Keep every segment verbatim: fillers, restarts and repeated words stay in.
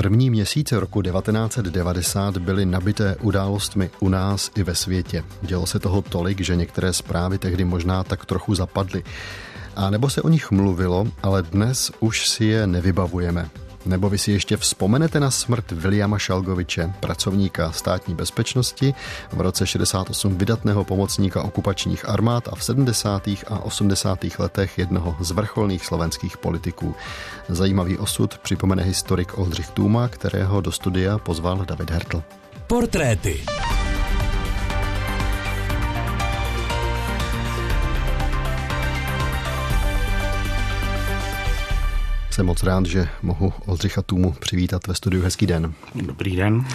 První měsíce roku devatenáct set devadesát byly nabité událostmi u nás i ve světě. Dělo se toho tolik, že některé zprávy tehdy možná tak trochu zapadly. A nebo se o nich mluvilo, ale dnes už si je nevybavujeme. Nebo vy si ještě vzpomenete na smrt Williama Šalgoviče, pracovníka státní bezpečnosti, v roce šedesát osm vydatného pomocníka okupačních armád a v sedmdesátých a osmdesátých letech jednoho z vrcholných slovenských politiků. Zajímavý osud připomene historik Oldřich Tůma, kterého do studia pozval David Hertl. Portréty. Jsem moc rád, že mohu Oldřicha Tůmu přivítat ve studiu. Hezký den. Dobrý den.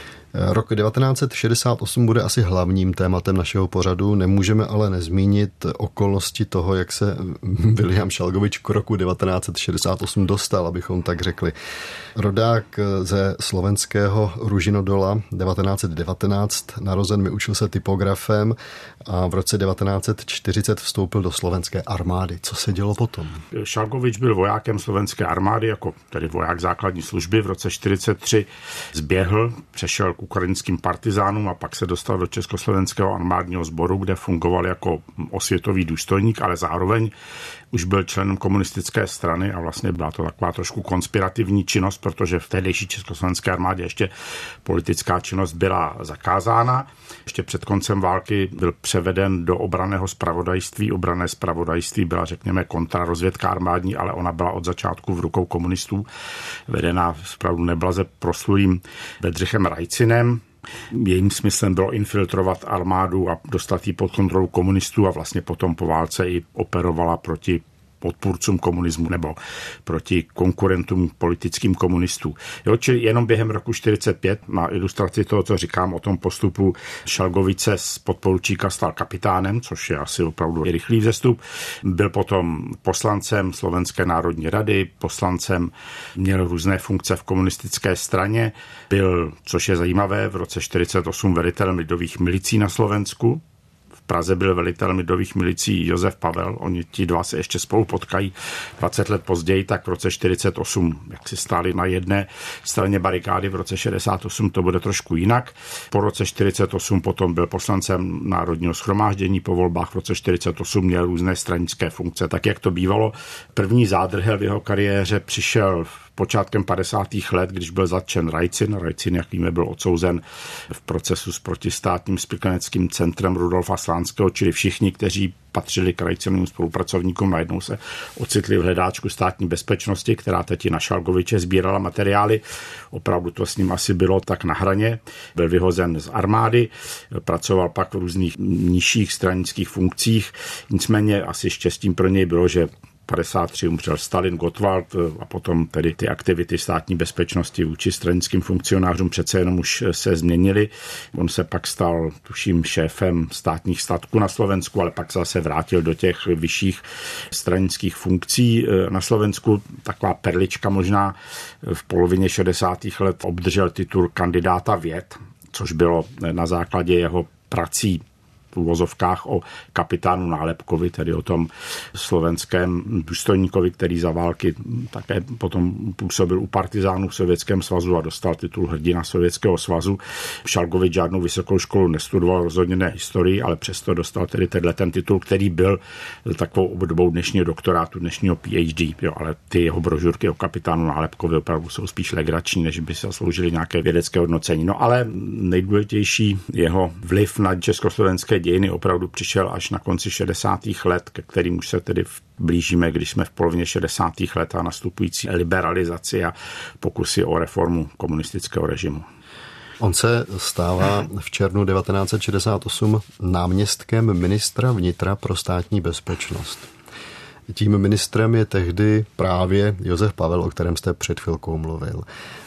Rok devatenáct set šedesát osm bude asi hlavním tématem našeho pořadu. Nemůžeme ale nezmínit okolnosti toho, jak se William Šalgovič k roku devatenáct set šedesát osm dostal, abychom tak řekli. Rodák ze slovenského Ružinodola devatenáct set devatenáct, narozen, vyučil se typografem a v roce devatenáct set čtyřicet vstoupil do slovenské armády. Co se dělo potom? Šalgovič byl vojákem slovenské armády, jako tedy voják základní služby. V roce čtyřicet tři zběhl, přešel k ukrajinským partizánům a pak se dostal do Československého armádního sboru, kde fungoval jako osvětový důstojník, ale zároveň už byl členem komunistické strany a vlastně byla to taková trošku konspirativní činnost, protože v tehdejší československé armádě ještě politická činnost byla zakázána. Ještě před koncem války byl převeden do obranného zpravodajství. Obranné zpravodajství byla, řekněme, kontrarozvědka armádní, ale ona byla od začátku v rukou komunistů, vedená zpravdu neblaze proslulým Bedřichem Rajcinem. Jejím smyslem bylo infiltrovat armádu a dostat ji pod kontrolu komunistů a vlastně potom po válce i operovala proti odpůrcům komunismu nebo proti konkurentům politickým komunistů. Jo, čili jenom během roku čtyřicet pět na ilustraci toho, co říkám o tom postupu, Šalgovice z podporučíka stal kapitánem, což je asi opravdu rychlý vzestup. Byl potom poslancem Slovenské národní rady, poslancem, měl různé funkce v komunistické straně, byl, což je zajímavé, v roce čtyřicet osm velitelem lidových milicí na Slovensku. V Praze byl velitel lidových milicí Josef Pavel, oni ti dva se ještě spolu potkají dvacet let později, tak v roce čtyřicet osm, jak si stáli na jedné straně barikády, v roce šedesát osm to bude trošku jinak. Po roce čtyřicet osm potom byl poslancem Národního shromáždění, po volbách v roce čtyřicet osm měl různé stranické funkce. Tak jak to bývalo, první zádrhel v jeho kariéře přišel v počátkem padesátých let, když byl zatčen Rajcin. Rajcin, jak víme, byl odsouzen v procesu s protistátním spikleneckým centrem Rudolfa Slánského, čili všichni, kteří patřili k Rajcinovým spolupracovníkům, najednou se ocitli v hledáčku státní bezpečnosti, která teď na Šalgoviče sbírala materiály. Opravdu to s ním asi bylo tak na hraně. Byl vyhozen z armády, pracoval pak v různých nižších stranických funkcích. Nicméně asi štěstím pro něj bylo, že padesát tři umřel Stalin, Gottwald a potom tedy ty aktivity státní bezpečnosti vůči stranickým funkcionářům přece jenom už se změnily. On se pak stal, tuším, šéfem státních statků na Slovensku, ale pak zase vrátil do těch vyšších stranických funkcí na Slovensku. Taková perlička možná, v polovině šedesátých let obdržel titul kandidáta věd, což bylo na základě jeho prací v uvozovkách o kapitánu Nálepkovi, tedy o tom slovenském důstojníkovi, který za války také potom působil u partizánů v Sovětském svazu a dostal titul hrdina Sovětského svazu. Šalgovič žádnou vysokou školu nestudoval, rozhodně ne historii, ale přesto dostal tedy tenhle ten titul, který byl takovou obdobou dnešního doktorátu, dnešního P H D. Jo, ale ty jeho brožurky o kapitánu Nálepkovi opravdu jsou spíš legrační, než by se zasloužili nějaké vědecké hodnocení. No ale nejdůležitější jeho vliv na československé dějiny opravdu přišel až na konci šedesátých let, ke kterým už se tedy blížíme, když jsme v polovině šedesátých let a nastupující liberalizaci a pokusy o reformu komunistického režimu. On se stává v červnu devatenáct set šedesát osm náměstkem ministra vnitra pro státní bezpečnost. Tím ministrem je tehdy právě Josef Pavel, o kterém jste před chvilkou mluvil.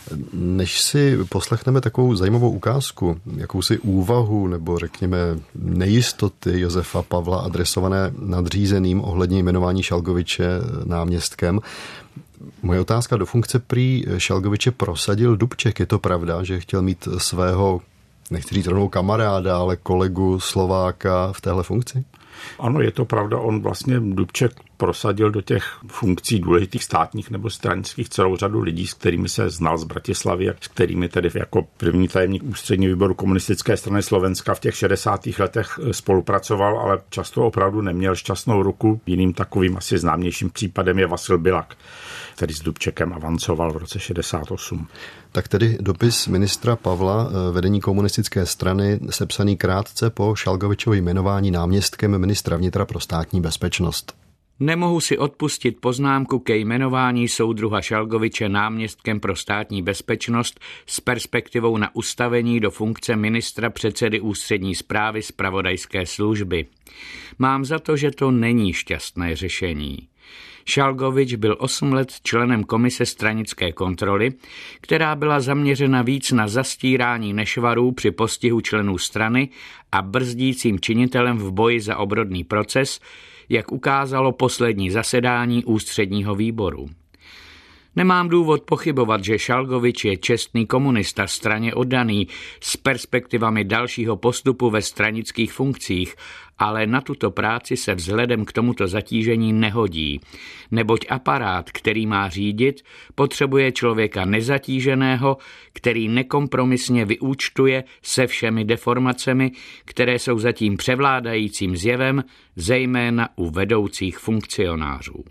Než si poslechneme takovou zajímavou ukázku, jakousi úvahu nebo řekněme nejistoty Josefa Pavla adresované nadřízeným ohledně jmenování Šalgoviče náměstkem, moje otázka: do funkce prý Šalgoviče prosadil Dubček. Je to pravda, že chtěl mít svého, nechci říct rovnou kamaráda, ale kolegu Slováka v téhle funkci? Ano, je to pravda. On vlastně Dubček prosadil do těch funkcí důležitých státních nebo stranických celou řadu lidí, s kterými se znal z Bratislavy, s kterými tedy jako první tajemník ústředního výboru komunistické strany Slovenska v těch šedesátých letech spolupracoval, ale často opravdu neměl šťastnou ruku. Jiným takovým asi známějším případem je Vasil Bilak, který s Dubčekem avancoval v roce šedesát osm. Tak tedy dopis ministra Pavla vedení komunistické strany sepsaný krátce po Šalgovičově jmenování náměstkem ministra vnitra pro státní bezpečnost. Nemohu si odpustit poznámku ke jmenování soudruha Šalgoviče náměstkem pro státní bezpečnost s perspektivou na ustavení do funkce ministra předsedy ústřední správy zpravodajské služby. Mám za to, že to není šťastné řešení. Šalgovič byl osm let členem komise stranické kontroly, která byla zaměřena víc na zastírání nešvarů při postihu členů strany a brzdícím činitelem v boji za obrodný proces, jak ukázalo poslední zasedání ústředního výboru. Nemám důvod pochybovat, že Šalgovič je čestný komunista, straně oddaný, s perspektivami dalšího postupu ve stranických funkcích, ale na tuto práci se vzhledem k tomuto zatížení nehodí, neboť aparát, který má řídit, potřebuje člověka nezatíženého, který nekompromisně vyúčtuje se všemi deformacemi, které jsou zatím převládajícím zjevem, zejména u vedoucích funkcionářů.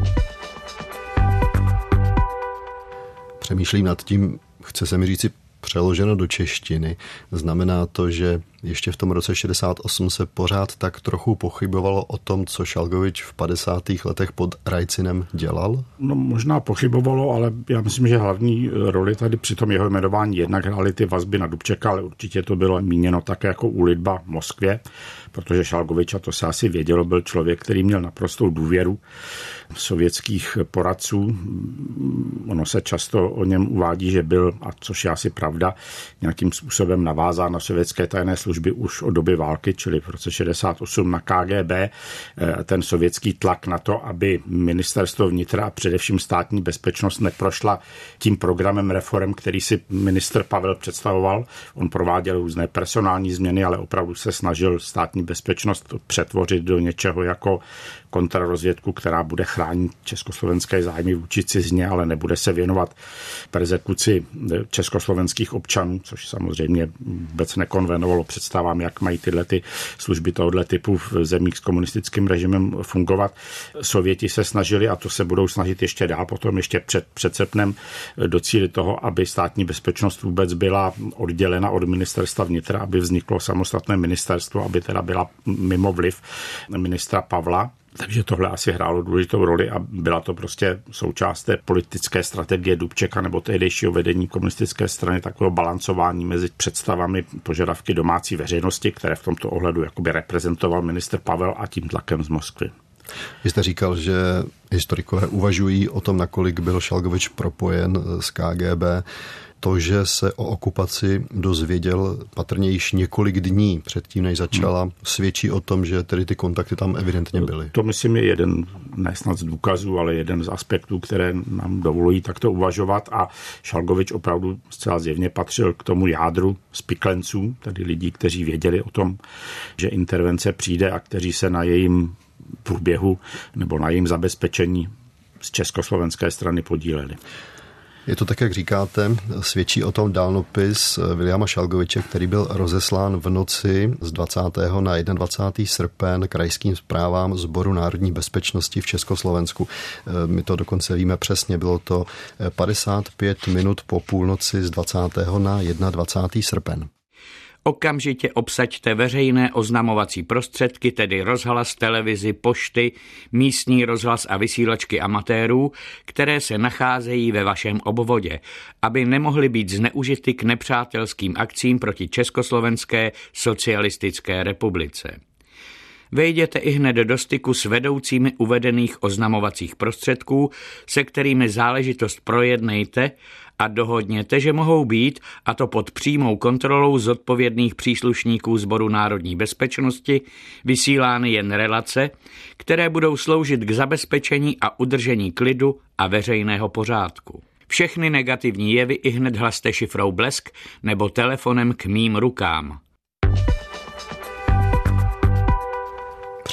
Přemýšlím nad tím, chce se mi říci přeloženo do češtiny. Znamená to, že ještě v tom roce šedesát osm se pořád tak trochu pochybovalo o tom, co Šalgovič v padesátých letech pod Rajcinem dělal? No možná pochybovalo, ale já myslím, že hlavní roli tady při tom jeho jmenování jednak hrály ty vazby na Dubčeka, ale určitě to bylo míněno také jako úlitba v Moskvě, protože Šalgovič, a to se asi vědělo, byl člověk, který měl naprostou důvěru sovětských poradců. Ono se často o něm uvádí, že byl, a což je asi pravda, nějakým způsobem navázán na sovětské tajné služby už od doby války, čili v roce šedesát osm na K G B. Ten sovětský tlak na to, aby ministerstvo vnitra a především státní bezpečnost neprošla tím programem reform, který si ministr Pavel představoval. On prováděl různé personální změny, ale opravdu se snažil státní bezpečnost přetvořit do něčeho jako kontrarozvědku, která bude chránit československé zájmy vůči cizině, ale nebude se věnovat perzekuci československých občanů, což samozřejmě vůbec nekonvenovalo představám, jak mají tyhle ty služby tohoto typu v zemích s komunistickým režimem fungovat. Sověti se snažili, a to se budou snažit ještě dál, potom ještě před, před srpnem docílit toho, aby státní bezpečnost vůbec byla oddělena od ministerstva vnitra, aby vzniklo samostatné ministerstvo, aby teda byla mimo vliv ministra Pavla. Takže tohle asi hrálo důležitou roli a byla to prostě součást té politické strategie Dubčeka nebo tehdejšího vedení komunistické strany, takového balancování mezi představami, požadavky domácí veřejnosti, které v tomto ohledu jakoby reprezentoval ministr Pavel, a tím tlakem z Moskvy. Vy jste říkal, že historikové uvažují o tom, nakolik byl Šalgovič propojen s K G B. To, že se o okupaci dozvěděl patrně již několik dní předtím, než začala, hmm. svědčí o tom, že tedy ty kontakty tam evidentně byly. To myslím je jeden, ne snad z důkazů, ale jeden z aspektů, které nám dovolují takto uvažovat, a Šalgovič opravdu zcela zjevně patřil k tomu jádru spiklenců, tedy lidí, kteří věděli o tom, že intervence přijde a kteří se na jejím průběhu nebo na jejím zabezpečení z československé strany podíleli. Je to tak, jak říkáte, svědčí o tom dálnopis Viliama Šalgoviče, který byl rozeslán v noci z dvacátého na dvacátého prvního srpen krajským správám Sboru národní bezpečnosti v Československu. My to dokonce víme přesně, bylo to padesát pět minut po půlnoci z dvacátého na dvacátého prvního srpen. Okamžitě obsaďte veřejné oznamovací prostředky, tedy rozhlas, televizi, pošty, místní rozhlas a vysílačky amatérů, které se nacházejí ve vašem obvodě, aby nemohly být zneužity k nepřátelským akcím proti Československé socialistické republice. Vejděte ihned do styku s vedoucími uvedených oznamovacích prostředků, se kterými záležitost projednejte a dohodněte, že mohou být, a to pod přímou kontrolou zodpovědných příslušníků Sboru národní bezpečnosti, vysílány jen relace, které budou sloužit k zabezpečení a udržení klidu a veřejného pořádku. Všechny negativní jevy ihned hlaste šifrou Blesk nebo telefonem k mým rukám.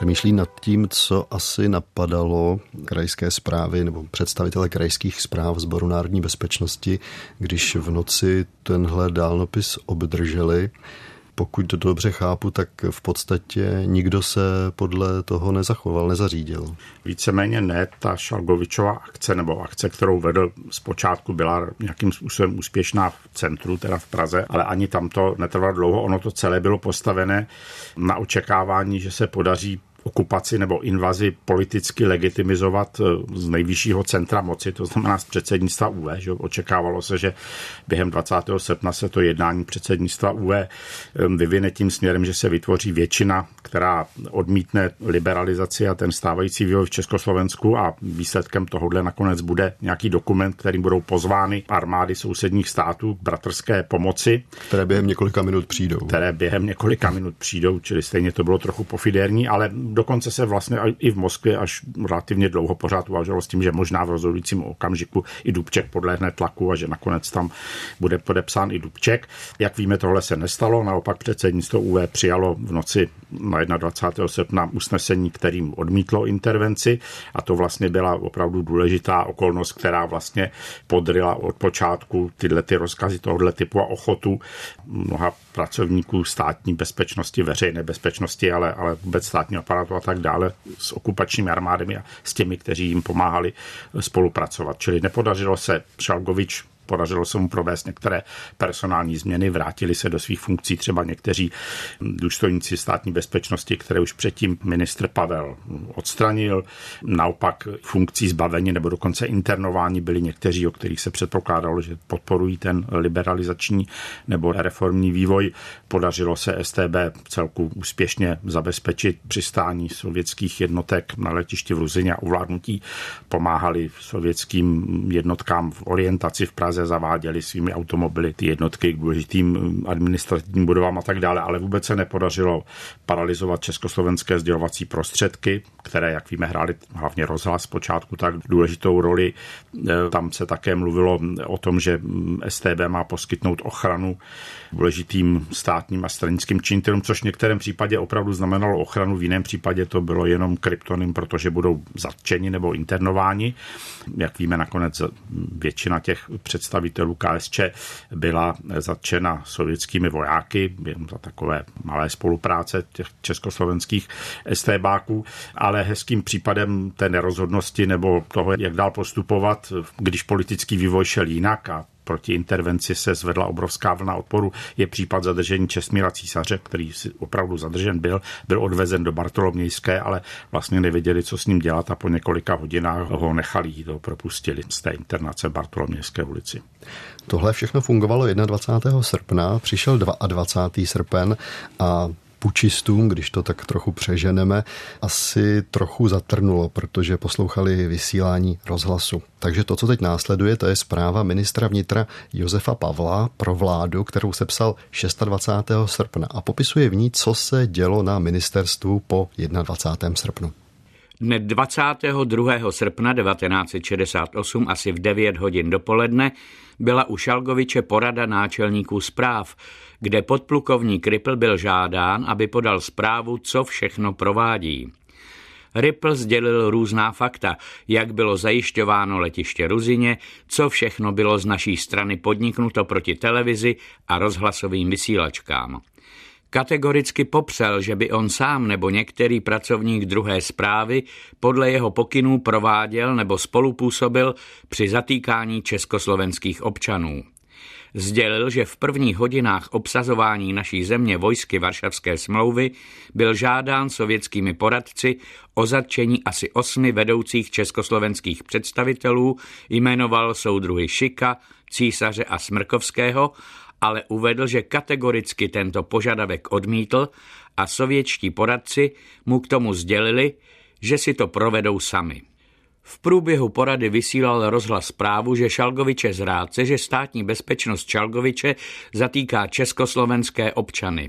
přemýšlí nad tím, co asi napadalo krajské správy nebo představitele krajských správ Sboru národní bezpečnosti, když v noci tenhle dálnopis obdrželi. Pokud to dobře chápu, tak v podstatě nikdo se podle toho nezachoval, nezařídil. Víceméně ne, ta Šalgovičova akce nebo akce, kterou vedl zpočátku, byla nějakým způsobem úspěšná v centru, teda v Praze, ale ani tam to netrvalo dlouho. Ono to celé bylo postavené na očekávání, že se podaří okupaci nebo invazi politicky legitimizovat z nejvyššího centra moci, to znamená z předsednictva U V. Že očekávalo se, že během dvacátého srpna se to jednání předsednictva U V vyvine tím směrem, že se vytvoří většina, která odmítne liberalizaci a ten stávající vývoj v Československu, a výsledkem tohohle nakonec bude nějaký dokument, kterým budou pozvány armády sousedních států k bratrské pomoci. Které během několika minut přijdou. Které během několika minut přijdou, čili stejně to bylo trochu pofidérní, ale dokonce se vlastně i v Moskvě až relativně dlouho pořád uvažovalo s tím, že možná v rozhodujícím okamžiku i Dubček podlehne tlaku a že nakonec tam bude podepsán i Dubček. Jak víme, tohle se nestalo, naopak předsednictvo U V přijalo v noci na dvacátého prvního srpna usnesení, kterým odmítlo intervenci, a to vlastně byla opravdu důležitá okolnost, která vlastně podryla od počátku tyhle ty rozkazy tohoto typu a ochotu mnoha pracovníků státní bezpečnosti, veřejné bezpečnosti, ale, ale vůbec státního aparátu a tak dále s okupačními armádami a s těmi, kteří jim pomáhali spolupracovat. Čili nepodařilo se Šalgovič Podařilo se mu provést některé personální změny, vrátili se do svých funkcí třeba někteří důstojníci státní bezpečnosti, které už předtím ministr Pavel odstranil. Naopak funkcí zbavení nebo dokonce internování byli někteří, o kterých se předpokládalo, že podporují ten liberalizační nebo reformní vývoj. Podařilo se S T B celku úspěšně zabezpečit přistání sovětských jednotek na letišti v Ruzyně a ovládnutí. Pomáhali sovětským jednotkám v orientaci v Praze, zaváděli svými automobily ty jednotky k důležitým administrativním budovám a tak dále, ale vůbec se nepodařilo paralyzovat československé sdělovací prostředky, které, jak víme, hrály hlavně rozhlas zpočátku tak důležitou roli. Tam se také mluvilo o tom, že S T B má poskytnout ochranu důležitým státním a stranickým činitelům, což v některém případě opravdu znamenalo ochranu, v jiném případě to bylo jenom kryptonym, protože budou zatčeni nebo internováni. Jak víme, nakonec většina těch představitelů K S Č byla zatčena sovětskými vojáky, za takové malé spolupráce těch československých STBáků, ale hezkým případem té nerozhodnosti nebo toho, jak dál postupovat, když politický vývoj šel jinak a proti intervenci se zvedla obrovská vlna odporu, je případ zadržení Čestmíra Císaře, který si opravdu zadržen byl, byl odvezen do Bartolomějské, ale vlastně nevěděli, co s ním dělat, a po několika hodinách ho nechali jít, ho propustili z té internace v Bartolomějské ulici. Tohle všechno fungovalo dvacátého prvního srpna, přišel dvacátého druhého srpen a pučistům, když to tak trochu přeženeme, asi trochu zatrnulo, protože poslouchali vysílání rozhlasu. Takže to, co teď následuje, to je zpráva ministra vnitra Josefa Pavla pro vládu, kterou sepsal dvacátého šestého srpna a popisuje v ní, co se dělo na ministerstvu po dvacátého prvního srpnu. Dne dvacátého druhého srpna devatenáct set šedesát osm asi v devět hodin dopoledne byla u Šalgoviče porada náčelníků správ, kde podplukovník Rippl byl žádán, aby podal zprávu, co všechno provádí. Rippl sdělil různá fakta, jak bylo zajišťováno letiště Ruzyně, co všechno bylo z naší strany podniknuto proti televizi a rozhlasovým vysílačkám. Kategoricky popřel, že by on sám nebo některý pracovník druhé zprávy podle jeho pokynů prováděl nebo spolupůsobil při zatýkání československých občanů. Sdělil, že v prvních hodinách obsazování naší země vojsky Varšavské smlouvy byl žádán sovětskými poradci o zatčení asi osmi vedoucích československých představitelů, jmenoval soudruhy Šika, Císaře a Smrkovského, ale uvedl, že kategoricky tento požadavek odmítl a sovětští poradci mu k tomu sdělili, že si to provedou sami. V průběhu porady vysílal rozhlas zprávu, že Šalgoviče zrádce, že státní bezpečnost Šalgoviče zatýká československé občany.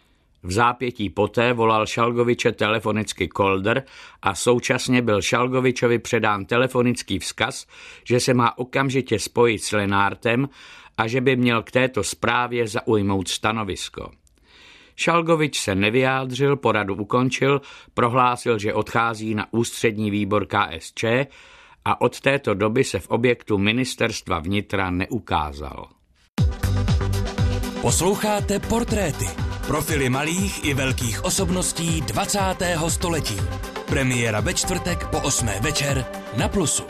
V zápětí poté volal Šalgoviče telefonicky Kolder a současně byl Šalgovičovi předán telefonický vzkaz, že se má okamžitě spojit s Lenártem a že by měl k této zprávě zaujmout stanovisko. Šalgovič se nevyjádřil, poradu ukončil, prohlásil, že odchází na ústřední výbor K S Č a od této doby se v objektu ministerstva vnitra neukázal. Posloucháte Portréty. Profily malých i velkých osobností dvacátého století. Premiéra ve čtvrtek po osmé večer na Plusu.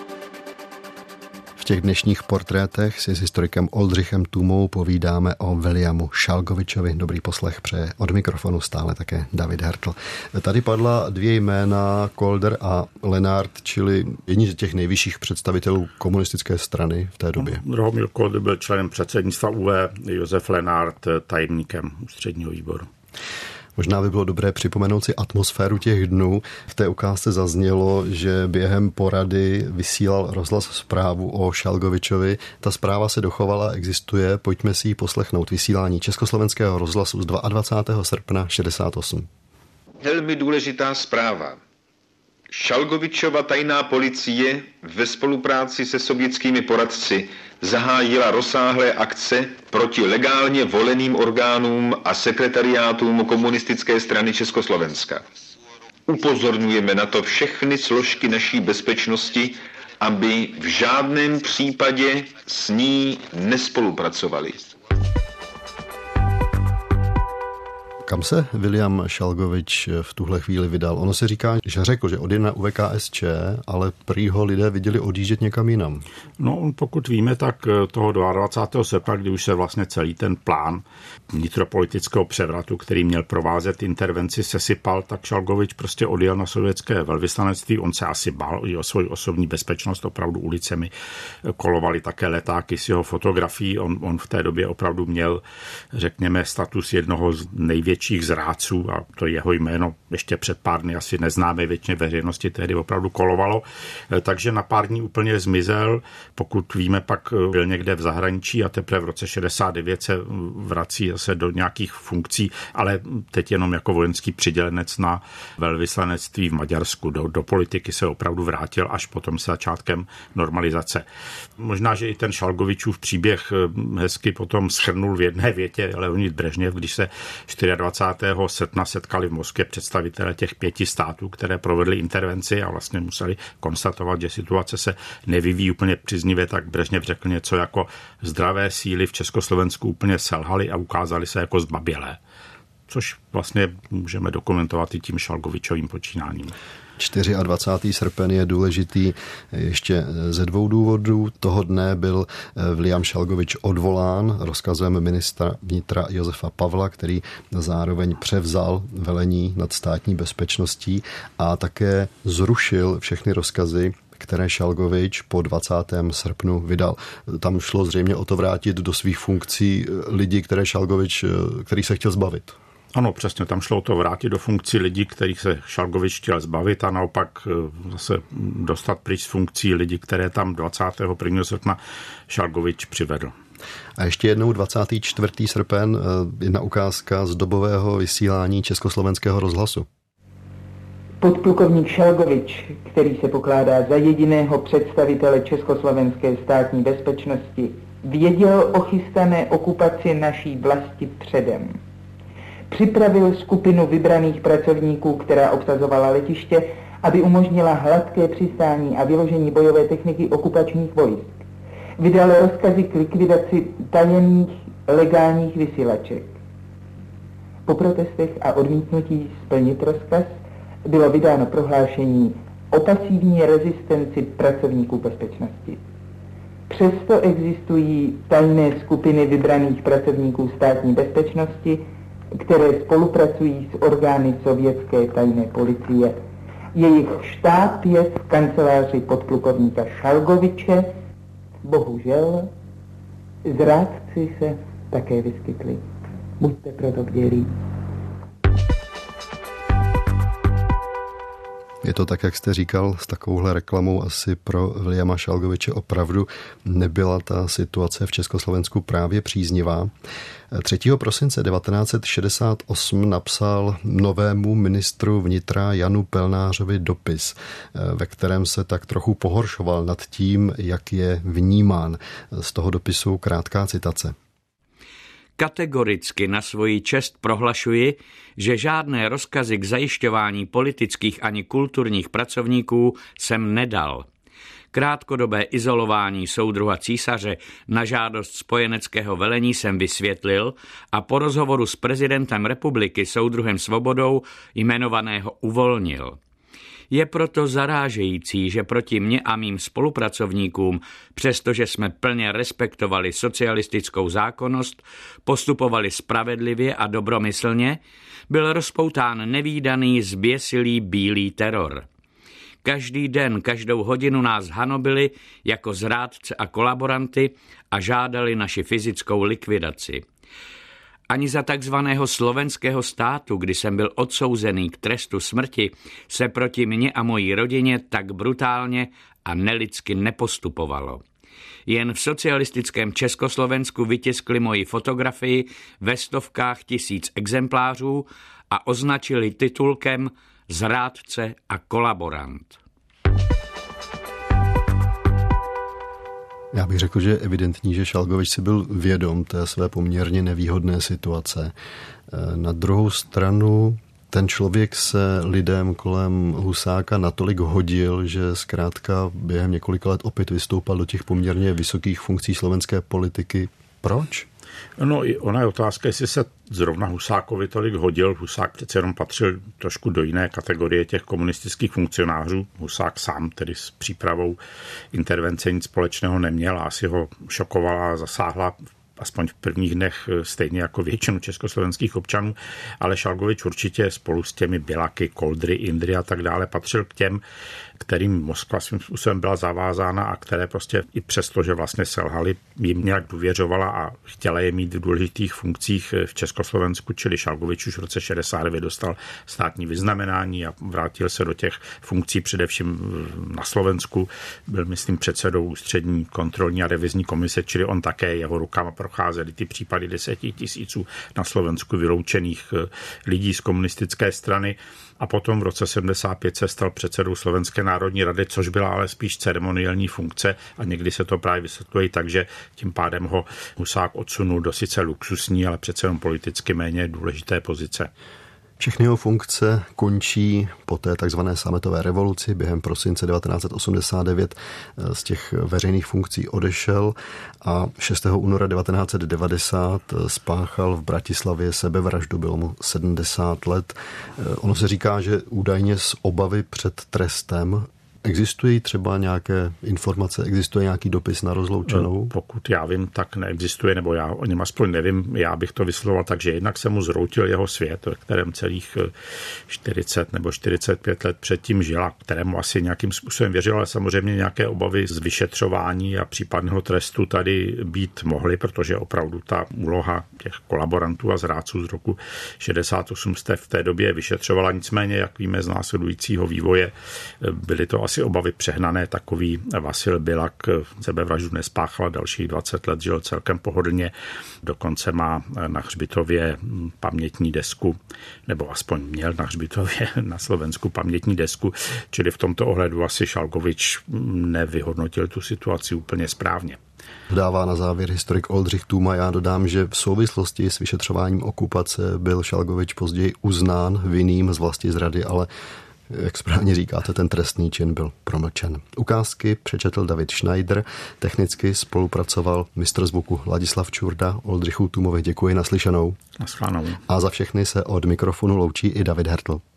V těch dnešních portrétech si s historikem Oldřichem Tůmou povídáme o Williamu Šalgovičovi. Dobrý poslech přeje od mikrofonu stále také David Hertl. Tady padla dvě jména, Kolder a Lenart, čili jedni z těch nejvyšších představitelů komunistické strany v té době. Drahomír Kolder byl členem předsednictva U V, Josef Lenart tajemníkem ústředního výboru. Možná by bylo dobré připomenout si atmosféru těch dnů. V té ukázce zaznělo, že během porady vysílal rozhlas zprávu o Šalgovičovi. Ta zpráva se dochovala, existuje, pojďme si ji poslechnout. Vysílání Československého rozhlasu z dvacátého druhého srpna šedesát osm. Velmi důležitá zpráva. Šalgovičova tajná policie ve spolupráci se sovětskými poradci zahájila rozsáhlé akce proti legálně voleným orgánům a sekretariátům komunistické strany Československa. Upozorňujeme na to všechny složky naší bezpečnosti, aby v žádném případě s ní nespolupracovali. Kam se William Šalgovič v tuhle chvíli vydal? Ono se říká, že řekl, že odjede na U V K S Č, ale prý ho lidé viděli odjíždět někam jinam. No, pokud víme, tak toho dvacátého druhého srpna, kdy už se vlastně celý ten plán vnitropolitického převratu, který měl provázet intervenci, sesypal, tak Šalgovič prostě odjel na sovětské velvyslanectví. On se asi bál i o svoji osobní bezpečnost, opravdu ulicemi kolovaly také letáky s jeho fotografií. On, on v té době opravdu měl, řekněme, status jednoho z největších zrádců a to jeho jméno ještě před pár dny asi neznámé většině veřejnosti tehdy opravdu kolovalo. Takže na pár dní úplně zmizel. Pokud víme, pak byl někde v zahraničí a teprve v roce šedesát devět se vrací zase do nějakých funkcí, ale teď jenom jako vojenský přidělenec na velvyslanectví v Maďarsku. Do, do politiky se opravdu vrátil až potom se začátkem normalizace. Možná, že i ten Šalgovičův příběh hezky potom shrnul v jedné větě Leonid Brežněv, když se dvacátého čtvrtého srpna setkali v Moskvě představitelé těch pěti států, které provedly intervenci a vlastně museli konstatovat, že situace se nevyvíjí úplně příznivě, tak Brežněv řekl něco jako zdravé síly v Československu úplně selhaly a ukázaly se jako zbabělé. Což vlastně můžeme dokumentovat i tím Šalgovičovým počínáním. dvacátého čtvrtého srpen je důležitý ještě ze dvou důvodů. Toho dne byl William Šalgovič odvolán rozkazem ministra vnitra Josefa Pavla, který zároveň převzal velení nad státní bezpečností a také zrušil všechny rozkazy, které Šalgovič po dvacátém srpnu vydal. Tam šlo zřejmě o to vrátit do svých funkcí lidi, které Šalgovič, který se chtěl zbavit. Ano, přesně, tam šlo o to vrátit do funkcí lidí, kterých se Šalgovič chtěl zbavit a naopak zase dostat pryč z funkcí lidí, které tam dvacátého prvního srpna Šalgovič přivedl. A ještě jednou dvacátého čtvrtého srpen, jedna ukázka z dobového vysílání Československého rozhlasu. Podplukovník Šalgovič, který se pokládá za jediného představitele československé státní bezpečnosti, věděl o chystané okupaci naší vlasti předem. Připravil skupinu vybraných pracovníků, která obsazovala letiště, aby umožnila hladké přistání a vyložení bojové techniky okupačních vojsk. Vydal rozkazy k likvidaci tajemných legálních vysílaček. Po protestech a odmítnutí splnit rozkaz bylo vydáno prohlášení o pasivní rezistenci pracovníků bezpečnosti. Přesto existují tajné skupiny vybraných pracovníků státní bezpečnosti, které spolupracují s orgány sovětské tajné policie. Jejich štáb je v kanceláři podplukovníka Šalgoviče. Bohužel zrádci se také vyskytli. Buďte proto bdělí. Je to tak, jak jste říkal, s takovouhle reklamou asi pro Williama Šalgoviče opravdu nebyla ta situace v Československu právě příznivá. třetího prosince devatenáct set šedesát osm napsal novému ministru vnitra Janu Pelnářovi dopis, ve kterém se tak trochu pohoršoval nad tím, jak je vnímán. Z toho dopisu krátká citace. Kategoricky na svoji čest prohlašuji, že žádné rozkazy k zajišťování politických ani kulturních pracovníků jsem nedal. Krátkodobé izolování soudruha císaře na žádost spojeneckého velení jsem vysvětlil a po rozhovoru s prezidentem republiky soudruhem Svobodou jmenovaného uvolnil. Je proto zarážející, že proti mně a mým spolupracovníkům, přestože jsme plně respektovali socialistickou zákonnost, postupovali spravedlivě a dobromyslně, byl rozpoután nevídaný zběsilý bílý teror. Každý den, každou hodinu nás hanobili jako zrádce a kolaboranty a žádali naši fyzickou likvidaci. Ani za takzvaného slovenského státu, kdy jsem byl odsouzený k trestu smrti, se proti mně a mojí rodině tak brutálně a nelidsky nepostupovalo. Jen v socialistickém Československu vytiskli moji fotografii ve stovkách tisíc exemplářů a označili titulkem Zrádce a kolaborant. Já bych řekl, že je evidentní, že Šalgovič si byl vědom té své poměrně nevýhodné situace. Na druhou stranu ten člověk se lidem kolem Husáka natolik hodil, že zkrátka během několika let opět vystoupal do těch poměrně vysokých funkcí slovenské politiky. Proč? No i ona je otázka, jestli se zrovna Husákovi tolik hodil. Husák přece jenom patřil trošku do jiné kategorie těch komunistických funkcionářů. Husák sám tedy s přípravou intervence nic společného neměl a asi ho šokovala a zasáhla aspoň v prvních dnech stejně jako většinu československých občanů, ale Šalgovič určitě spolu s těmi Bilaky, Koldry, Indry a tak dále patřil k těm, kterým Moskva svým způsobem byla zavázána a které prostě i přesto, že vlastně selhali, jim nějak důvěřovala a chtěla je mít v důležitých funkcích v Československu, čili Šalgovič už v roce šedesát devět dostal státní vyznamenání a vrátil se do těch funkcí především na Slovensku. Byl, myslím, předsedou ústřední kontrolní a revizní komise, čili on také, jeho rukama procházely ty případy deseti tisíců na Slovensku vyloučených lidí z komunistické strany. A potom v roce sedmdesát pět se stal předsedou Slovenské národní rady, což byla ale spíš ceremoniální funkce a někdy se to právě vysvětluje tak, že tím pádem ho Husák odsunul do sice luxusní, ale přece jenom politicky méně důležité pozice. Všechny jeho funkce končí po té takzvané sametové revoluci. Během prosince devatenáct set osmdesát devět z těch veřejných funkcí odešel a šestého února devatenáct set devadesát spáchal v Bratislavě sebevraždu, bylo mu sedmdesát let. Ono se říká, že údajně z obavy před trestem. Existují třeba nějaké informace, existuje nějaký dopis na rozloučenou? Pokud já vím, tak neexistuje, nebo já o něm aspoň nevím, já bych to vysvětloval tak, že jednak se mu zroutil jeho svět, ve kterém celých čtyřicet nebo čtyřicet pět let předtím žil a kterému asi nějakým způsobem věřil, ale samozřejmě nějaké obavy z vyšetřování a případného trestu tady být mohly, protože opravdu ta úloha těch kolaborantů a zrádců z roku šedesát osm jste v té době vyšetřovala, nicméně, jak víme z následujícího vývoje, byly to asi obavy přehnané, takový Vasil Bilak sebevraždu nespáchal, dalších dvacet let žil celkem pohodlně, dokonce má na hřbitově pamětní desku, nebo aspoň měl na hřbitově na Slovensku pamětní desku, čili v tomto ohledu asi Šalgovič nevyhodnotil tu situaci úplně správně. Dává na závěr historik Oldřich Tůma. Já dodám, že v souvislosti s vyšetřováním okupace byl Šalgovič později uznán vinným z vlastizrady, ale jak správně říkáte, ten trestný čin byl promlčen. Ukázky přečetl David Schneider, technicky spolupracoval mistr zvuku Ladislav Čurda. Oldřichu Tůmovi děkuji, naslyšenou. Naslyšenou. A za všechny se od mikrofonu loučí i David Hertl.